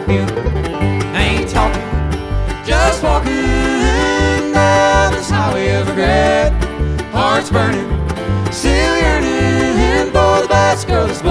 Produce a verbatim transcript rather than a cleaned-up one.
Butte. I ain't talking, just walking down this highway of regret. Heart's burning, still yearning for the best girl that's